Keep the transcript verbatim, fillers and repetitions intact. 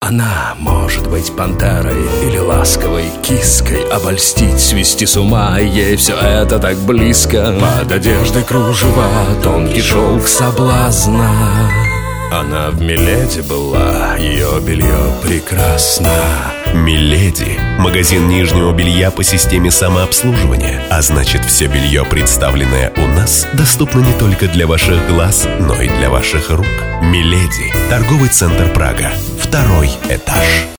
Она может быть пантерой или ласковой киской, обольстить, свести с ума, ей все это так близко. Под одеждой кружева, тонкий шелк соблазна. Она в Миледи была, ее белье прекрасно. Миледи – магазин нижнего белья по системе самообслуживания. А значит, все белье, представленное у нас, доступно не только для ваших глаз, но и для ваших рук. Миледи. Торговый центр Прага. Второй этаж.